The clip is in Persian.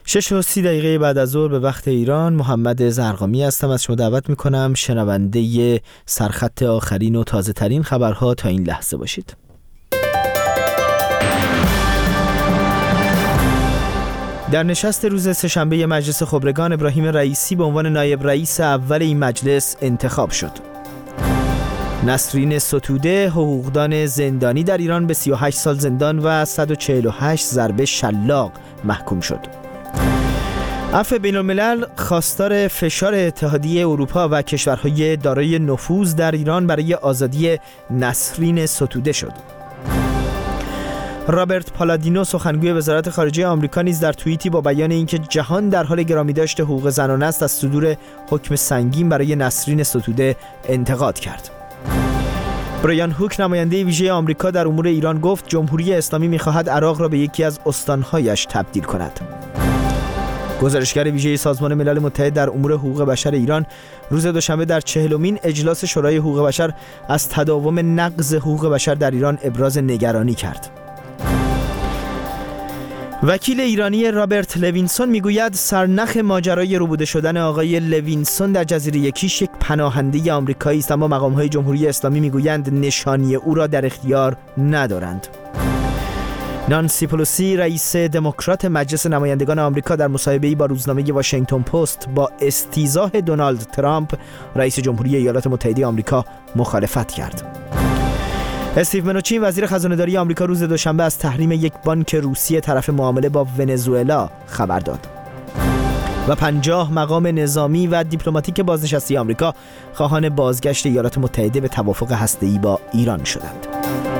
6:30 بعد از ظهر به وقت ایران. محمد زرقامی هستم. از شما دعوت میکنم شنونده سرخط آخرین و تازه ترین خبرها تا این لحظه باشید. در نشست روز سه‌شنبه مجلس خبرگان، ابراهیم رئیسی به عنوان نایب رئیس اول این مجلس انتخاب شد. نسرین ستوده، حقوقدان زندانی در ایران، به 38 سال زندان و 148 ضربه شلاق محکوم شد. عفو بین‌الملل خواستار فشار اتحادیه اروپا و کشورهای دارای نفوذ در ایران برای آزادی نسرین ستوده شد. رابرت پالادینو، سخنگوی وزارت خارجه آمریکا، نیز در توییتی با بیان اینکه جهان در حال گرامیداشت حقوق زنان است، از صدور حکم سنگین برای نسرین ستوده انتقاد کرد. برایان هوک، نماینده ویژه آمریکا در امور ایران، گفت جمهوری اسلامی می‌خواهد عراق را به یکی از استان‌هایش تبدیل کند. گزارشگر ویژه سازمان ملل متحد در امور حقوق بشر ایران روز دوشنبه در 40مین اجلاس شورای حقوق بشر از تداوم نقض حقوق بشر در ایران ابراز نگرانی کرد. وکیل ایرانی رابرت لوینسون میگوید سرنخ ماجرای ربوده شدن آقای لوینسون در جزیره یکیش یک پناهنده آمریکایی است، اما مقام‌های جمهوری اسلامی میگویند نشانی او را در اختیار ندارند. نانسی پلوسی، رئیس دموکرات مجلس نمایندگان آمریکا، در مصاحبه‌ای با روزنامه واشنگتن پست با استیضاح دونالد ترامپ رئیس جمهوری ایالات متحده آمریکا مخالفت کرد. استیو منوچین، وزیر خزانه‌داری آمریکا، روز دوشنبه از تحریم یک بانک روسی طرف معامله با ونزوئلا خبر داد. و 50 مقام نظامی و دیپلماتیک بازنشسته آمریکا خواهان بازگشت ایالات متحده به توافق هسته‌ای با ایران شدند.